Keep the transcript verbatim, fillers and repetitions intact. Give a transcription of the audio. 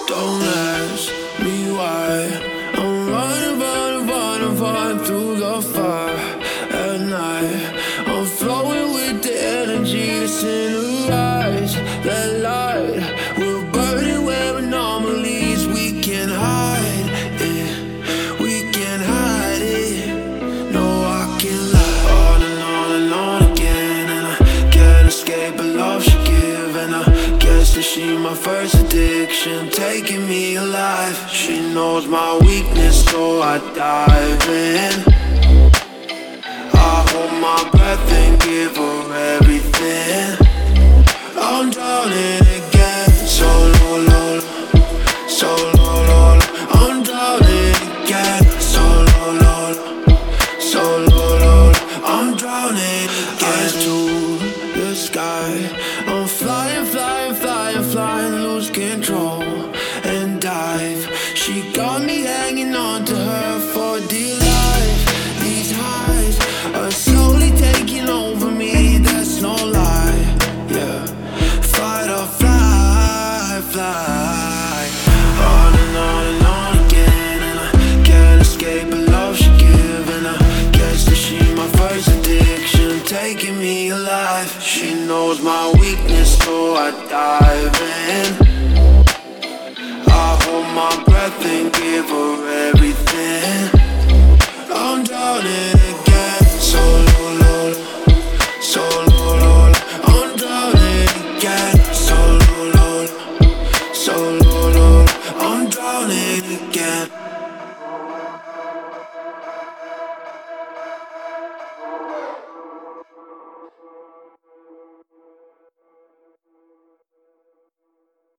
Don't ask me why. I'm running, running, running, running through the fire at night. I'm flowing with the energy that's in her eyes. That light, we're burning where anomalies. We can hide it, we can hide it. No, I can lie on and on and on again, and I can't escape the love she give. And I guess that she my first addiction, taking me alive. She knows my weakness, so I dive in. I hold my breath and give her everything. I'm drowning again, so low, low, low, so low, low, low. I'm drowning again, so low, low, low, so low, low, low. I'm drowning again. Eyes to the sky, I'm flying, flying, flying, flying, lose control and dive. She got me hanging on to her for dear life. These highs are slowly taking over me, that's no lie. Yeah, fight or fly, fly. On and on and on again, and I can't escape the love she give. And I guess that she my first addiction, taking me alive. She knows my weakness, so I dive in. I hold my breath and give her everything. I'm drowning again.